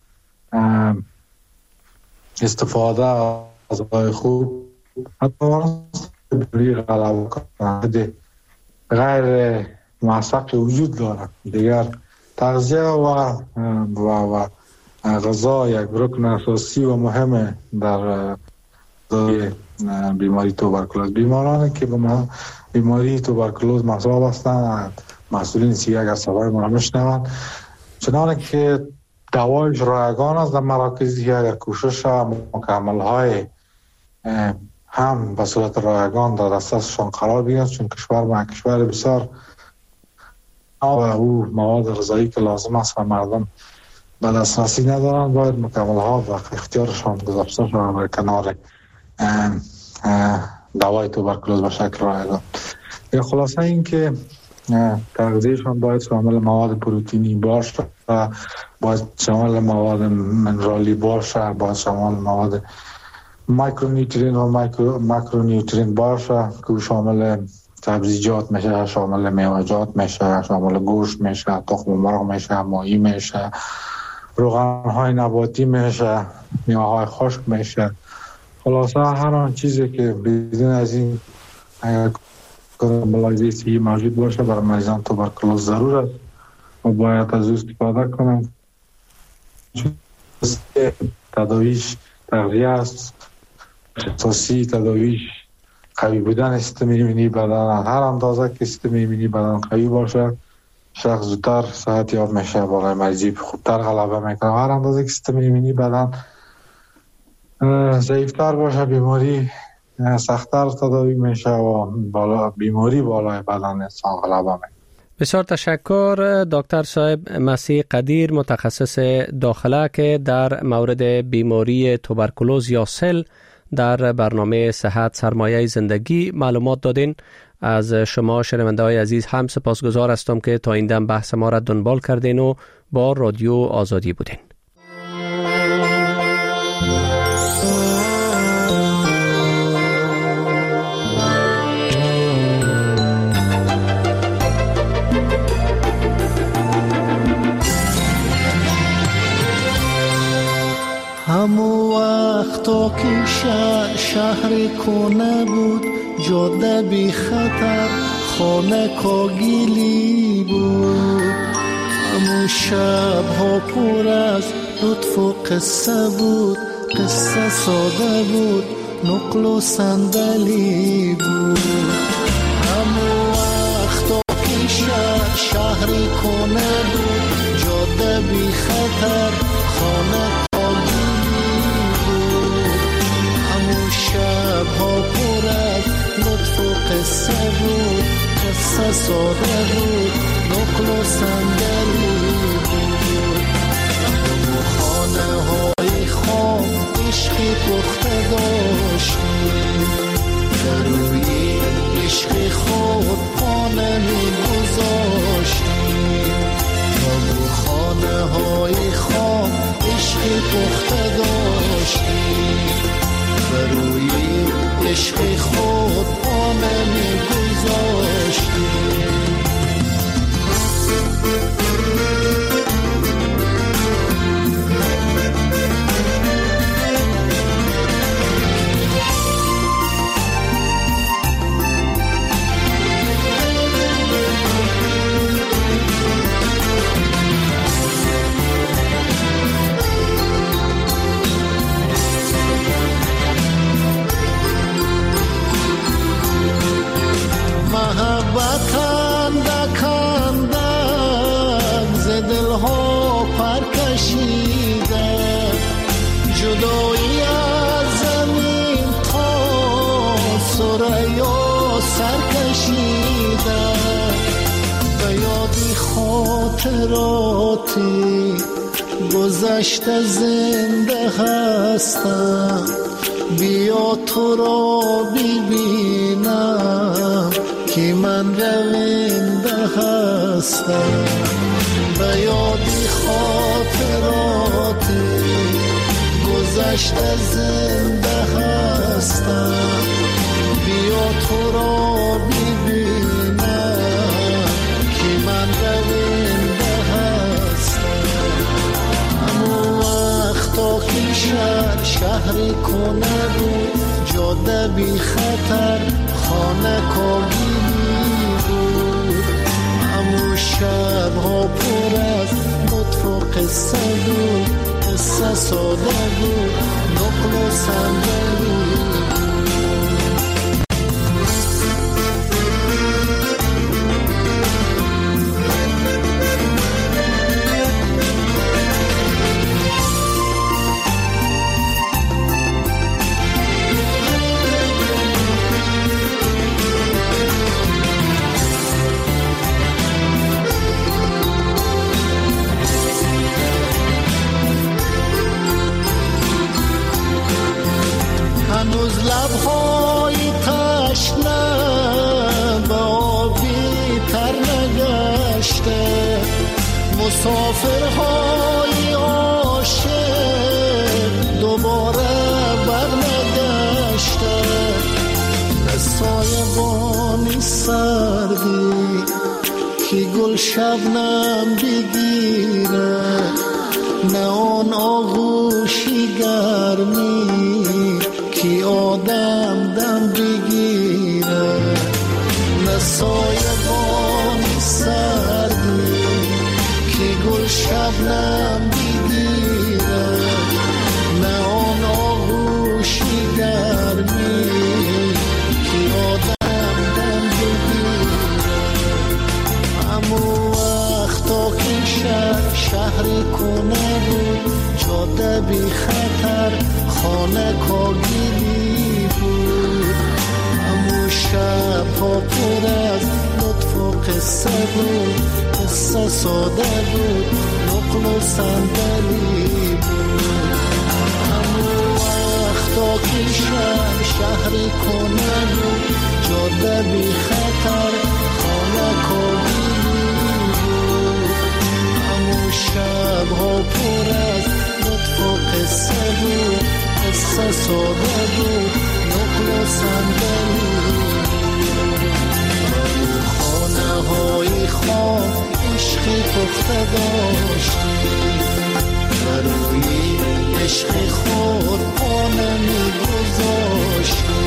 C: استفاده از غذای خوب حتی غلبه کنند غیر موثق وجود دارد. دیگر تغذیه و غذا یک رکن اساسی و مهم در بیماری توبرکلوز. بیمارانی که به بیماری توبرکلوز مصاب هستند مسئولین سیاه اگر صدای ما را میشنوند، چنانه که دوایش رایگان است در مراکزی، اگر کوشش مکمل های هم به صورت رایگان در دسترسشان قرار بگیرد، چون کشور ما کشور بسیار و او مواد غذایی که لازم است و مردم به دسترسی ندارند، باید مکمل ها و اختیارشان گذاشته شود در کنار دوای توبرکلوز به شکل رایگان. یا خلاصه این که تغذیهشان باید شامل مواد پروتئینی باشه، باید شامل مواد منرالی باشه، باید شامل مواد مایکرونیوترین و ماکرونیوترین باشه که شامل سبزیجات میشه، شامل میوه‌جات میشه، شامل گوشت میشه، تخم مرغ میشه، ماهی میشه، روغن‌های نباتی میشه، میوه‌های خشک میشه. خلاصه هر آن چیزی که بدون از این اگر ملاحظه صحی موجود باشه برای مریضان توبرکلوز ضرور است و باید از او استفاده کنند. تداویش تغذیه است، اساسی تداویش قوی بودن سیستم ایمنی بدن. هر اندازه که سیستم ایمنی بدن قوی باشه شخص زودتر صحت یاب میشه، بالای مریضی خوبتر غلبه میکنه. هر اندازه که سیستم ایمنی بدن ضعیفتر باشه بیماری سخت‌تر تداوی میشه و بیماری بالای بدن انسان غلبه میکنه.
B: بسیار تشکر دکتر صاحب مسیح قدیر، متخصص داخله که در مورد بیماری توبرکلوز یا سل در برنامه صحت سرمایه زندگی معلومات دادین. از شما شنونده های عزیز هم سپاسگزار هستم که تا این دم بحث ما را دنبال کردین و با رادیو آزادی بودین.
J: همو وقتا که شهر کنه بود، جاده بی خطر، خانه کاگیلی بود. همو شب ها پر از لطف و قصه بود، قصه ساده بود، نقل و صندلی بود. همو وقتا که شهر کنه بود، جاده بی خطر، خانه قصه بود، قصه ساده بود، نقل و صندلی بود. و خانه های خام عشقی پخته داشتیم، در روی عشق خود پانه می گذاشتیم. و خانه های خام عشقی پخته داشتیم، در روی عشق خود پانه می گذاشتیم. اندک اندک ز دلها پر کشیده، جدایی از زمین تا ثریا سر کشیده. به یادی خاطراتی گذشته زنده هستم، بیا تو را ببینم که من رونده هستم. به یادی خاطراتی گذشته زنده هستم، بیا تو را ببینم که من رونده هستم. همون وقتا که شهری کنه بود، جاده بی خطر خانه کاگیلی بود. همون شبها پر از لطف و قصه بود، قصه ساده بود، نقل و صندلی هنوز لبهای تشنه به آبی تر نگشته، مسافرهای عاشق دوباره بر نگشته. به سایبانی سردی که گل شبنم بگیره، نه آن آغوشی گرمی که آدم دم بگیره. نه سایبانی سردی که گل شبنم بگیره، نه آن آغوشی گرمی که آدم دم بگیره. همون وقتا که شهری کنه بود، جاده بی خطر خانه کاگیلی بود. همون شبها پر از لطف و قصه بود، قصه ساده بود، نقل و صندلی بود. همون وقتا که شهری کنه بود، جاده بی خطر خانه کاگیلی بود. همون شبها پر از لطف و قصه بود، قصه ساده بود، نقل و صندلی. خانه های خواب عشقی پخته داشتی، بروی عشق خود پانه می گذاشتی.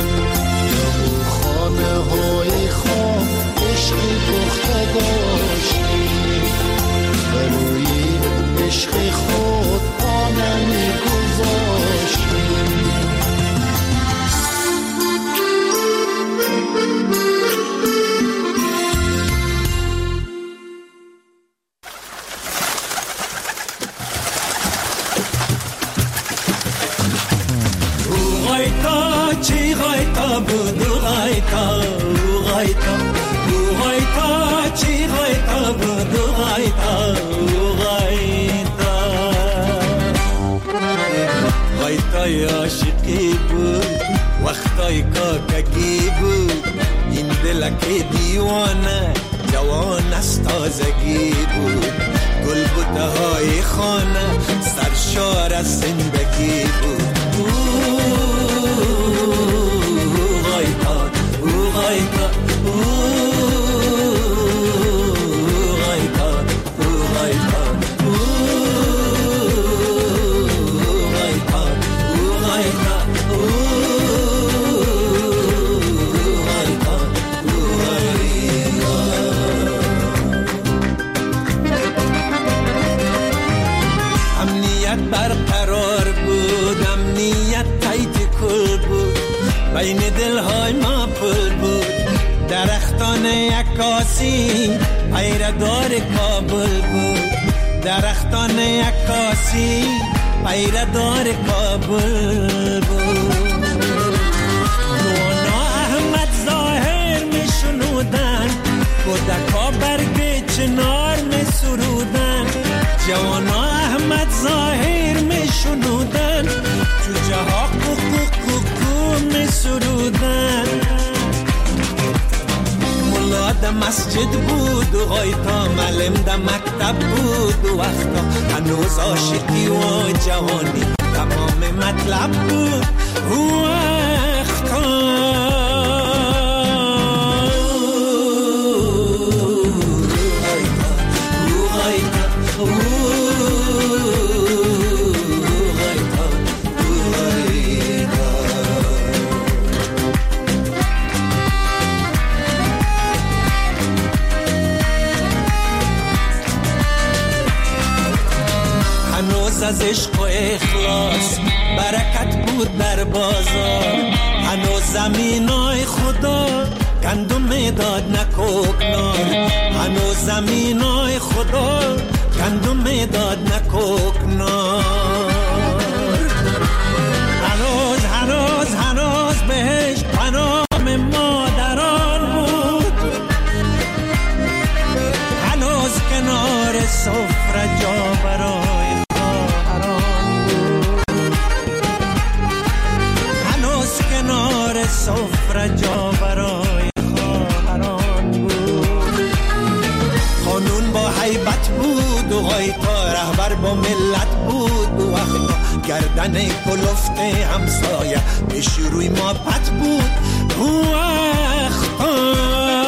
J: خانه های خواب عشقی پخته داشتی، بروی عشق خود پانه می گذاشتی.
K: عاشقی بود وقتای کاکگی بود، این دلک دیوانه جوان از تازگی بود. گل بوته های خانه سرشار از زندگی بود. غایتا غایتا برقرار بود، امنیت تایید عکاسی پیردار کابل بود، درختان عکاسی پیردار کابل بود. نونا احمد ظاهر می شنودن، کودکا برگ چنار می سرودن. جوانا احمد ظاهر می شنودن، جوجه ها کوکو کوکو می سرودن. ملا در مسجد بود و غایتا، معلم در مکتب بود و وقتا هنوز عاشقی و جوانی تمام مطلب بود و وقتا. از عشق و اخلاص برکت بود در بازار. هنوز زمینای خدا گندم داد نکوکنار. هنوز زمینای خدا گندم داد نکوکنار. هنوز بهش پنام مادران بود. هنوز کنار سفره جا برای سفره جا برای خواهران بود. قانون با حیبت بود و غایتا رهبر با ملت بود و وقتا گردن کلفت همسایه پیش روی ما پت بود و وقتا.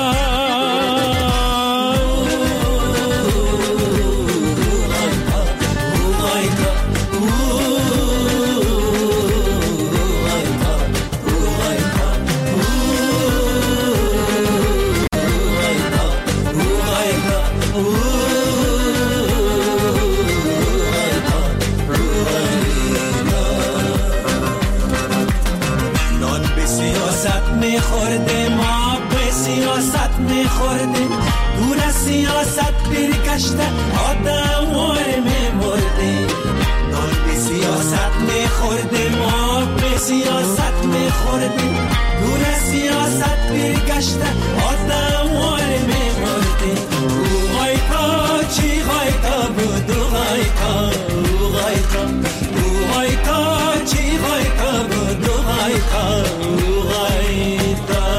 K: میخورده ما به سیاست میخورده، دور از سیاست برگشته آدم واره میمرده. نان به سیاست میخورده ما به سیاست میخورده، دور از سیاست برگشته آدم واره میمرده. او غایتا چی غایتا بود او غایتا او غایتا او غایتا چی غایتا بود او غایتا او غایتا.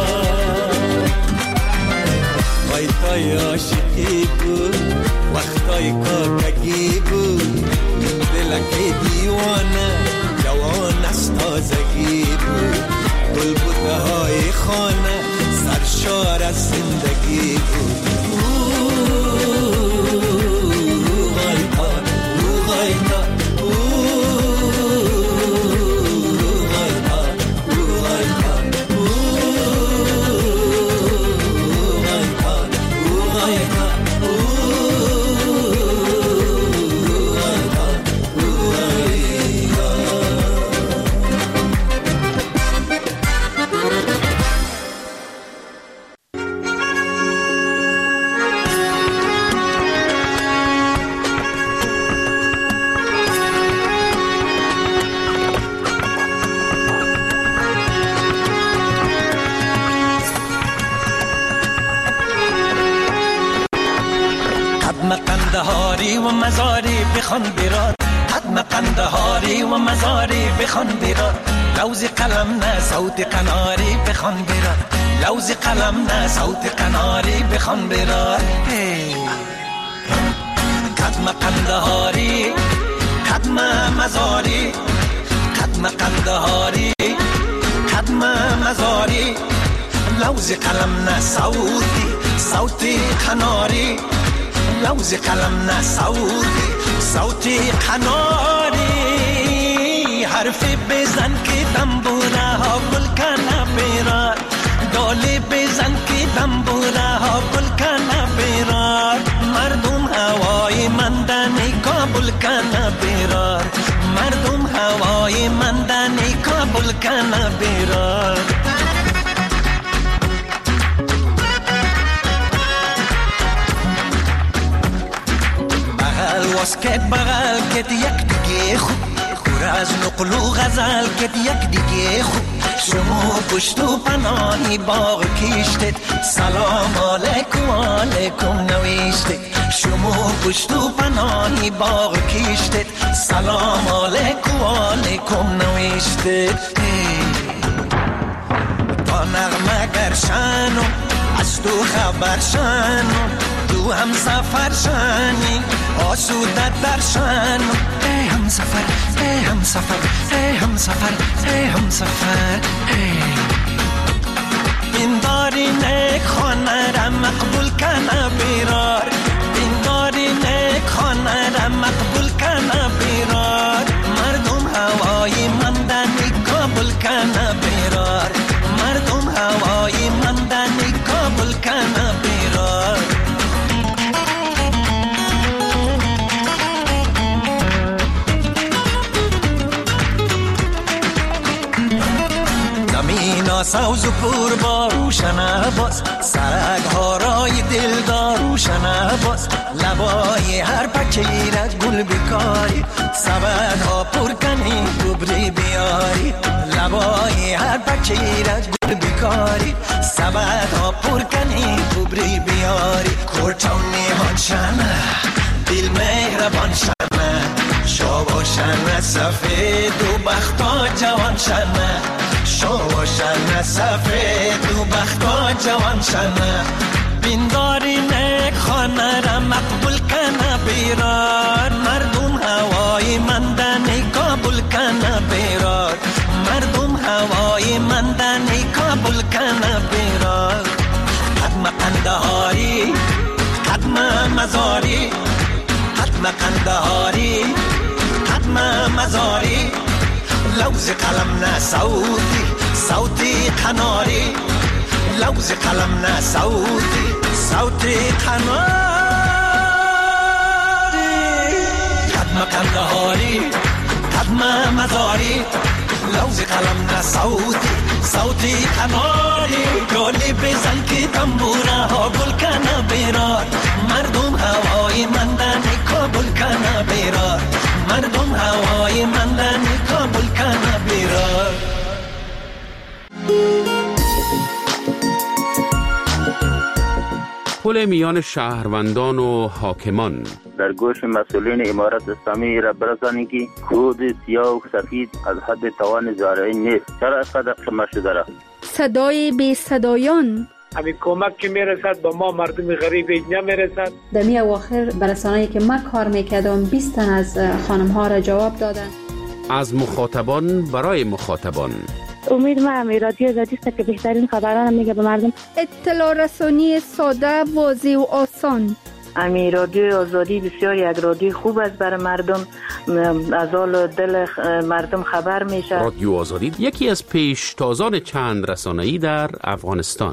K: غایتای عاشقی بود وقتای کاکگی بود، دلک دیوانه جوان از تازگی بود. گلبوته های خانه سرشار از زندگی بود. غایتا او غایتا و مزاری بخوان براد، حتما قندهاری و مزاری بخوان براد. لوز قلم نه صوت قناری بخوان براد، لوز قلم نه صوت قناری بخوان براد. حتما قندهاری حتما مزاری، حتما قندهاری حتما مزاری. لوز قلم نه صوتی قناری، لوز قلم نه صوتی قناری. حرفی بزن که دنبوره ها گل کنه بیرار، دالی بزن که دنبوره ها گل کنه بیرار. مردم هوای مندنی کابل کنه بیرار، مردم هوای مندنی کابل کنه بیرار. لباس کت بغل کت یک دیگه خوب خور از نقل و غزل کت یک دیگه خوب شما پشت و پناهی باغ کشتت سلام علیکم علیکم نوشتت شما پشت و پناهی باغ کشتت سلام علیکم علیکم نوشتت تا نغمه گرشنو از تو خبر شنو تو هم سفر شنی آسودت در شنو ای هم سفر ای هم سفر ای هم سفر ای هم سفر این داری نیک خانه را مقبول کنه بیرار این داری نیک خانه را مقبول کنه بیرار مردم هوای مندنی قبول کنه بیرار مردم هوای مندنی قبول کنه بیرار زمین سوز و پر با روشن باز سرک ها رای دلدار روشن باز لبای هر پچه را گل بکاری سبد ها پر کنی گبری بیاری لبای هر پچه را گل بکاری سبد ها پر کنی گبری بیاری کورچون نیهان شنه دل مهربان شنه شابا شنه سفید و بختا جوان شنه شابا شنه سفید و بختا جوان شنه بینداری نیک خانه را مقبول کنه بیرار مردم هوای مندنی قبول کنه بیرار مردم هوای مندنی قبول کنه بیرار قدم قندهاری قدم مزاری قدم قندهاری قدم مزاری لوز قلم نه صوتی صوتی قناری لوز قلم نه صوتی صوتی قناری قدم قندهاری قدم مزاری لوز قلم نه صوتی صوتی قناری گلی بزن که تنبوره ها گل کنه بیرار مردم هوای مندنی قبول کنه بیرار مردم هوای مندنی قبول کنه بیرار
D: پل میان شهروندان و حاکمان
E: در گوش مسئولین امارت اسلامی را برسانی که خود سیاه و سفید از حد توان زارعی نیست چرا از قدر شما شده را
F: صدای بی صدایان
G: همین کمک که میرسد با ما مردم غریب اینجا میرسد.
H: در می اواخر برسانه‌ای که من کار میکردم 20 تن از خانم ها را جواب دادن.
D: از مخاطبان برای مخاطبان
L: امید ما رادیو آزادی است که بهترین خبران میگه به مردم.
F: اطلاع رسانی ساده، واضح و آسان.
I: امی رادیو آزادی بسیار یک رادیو خوب است برای مردم، از حال دل مردم خبر میشه.
D: رادیو آزادی یکی از پیشتازان چند رسانه‌ای در افغانستان.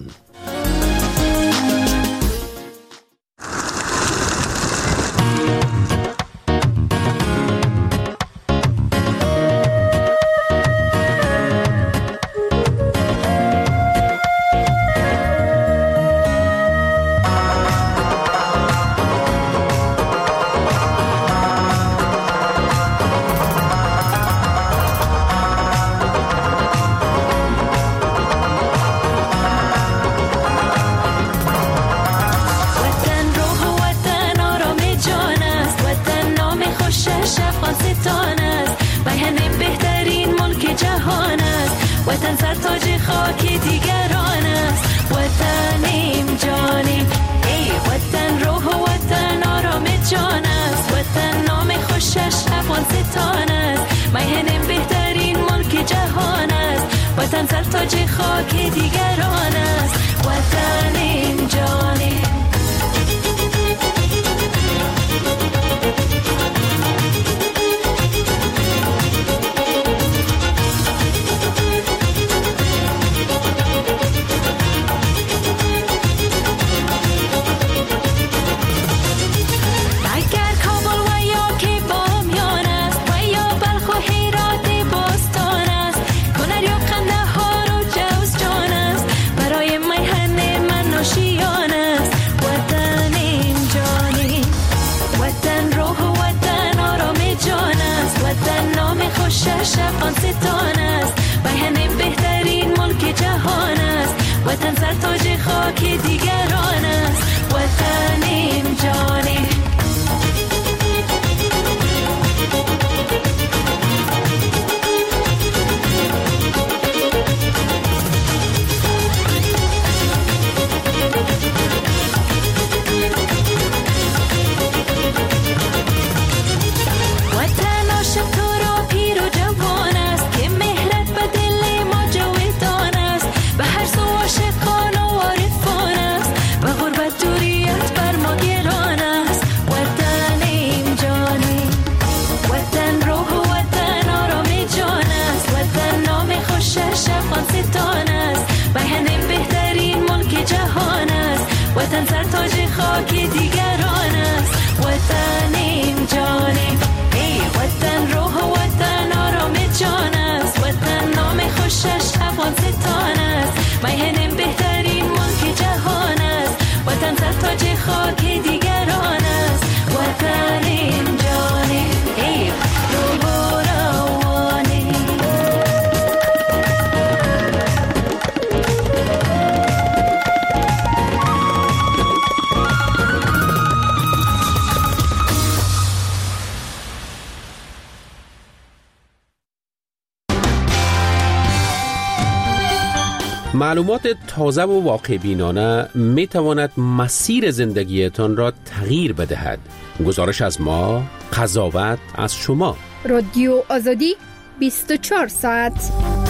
M: وطن سر تاج خاک دیگران است. وطنیم جانیم ای وطن، روح و وطن آرام جان است. وطن نام خوشش افغانستان است. میهن بهترین ملک جهان است. وطن سر تاج خاک دیگران است. وطنیم جانیم. She تاج خاک دیگران است. وطنیم جانیم، ای وطن روح و وطن آرام جان است. وطن نام خوشش افغانستان است. میهن بهترین ملک جهان است. وطن تاج خاک دیگران است. وطنیم جانیم، ای روح و روانیم.
D: معلومات تازه و واقع بینانه می تواند مسیر زندگیتان را تغییر بدهد. گزارش از ما، قضاوت از شما.
F: رادیو آزادی 24 ساعت.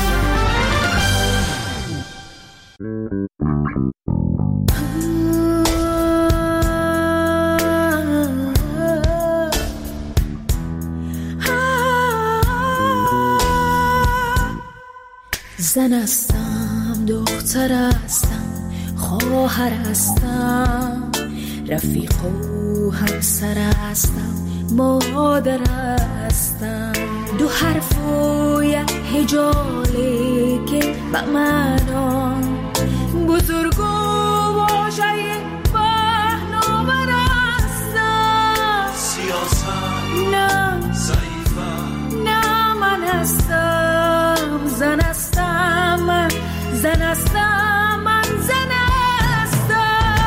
M: زن هستم، دختر هستم، خواهر هستم، رفیق و همسر هستم، مادر هستم. دو حرف و یک هجاله که به معنا بزرگ و واژه پهناور هستم. سیاست نه، ضعیفم نه، من هستم زن هستم، من زن هستم، من زن هستم.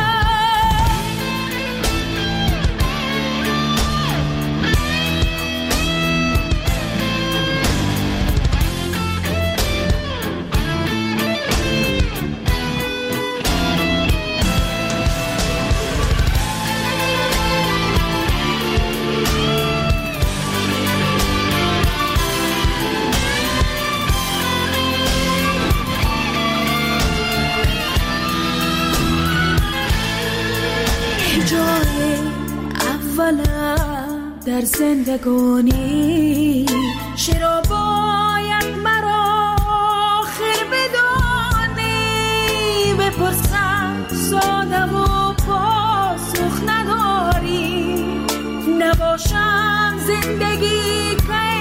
M: جای اولم در زندگانی چرا باید مرا آخر بدانی؟ بپرسم ساده و پاسخ نداری. نباشم زندگی که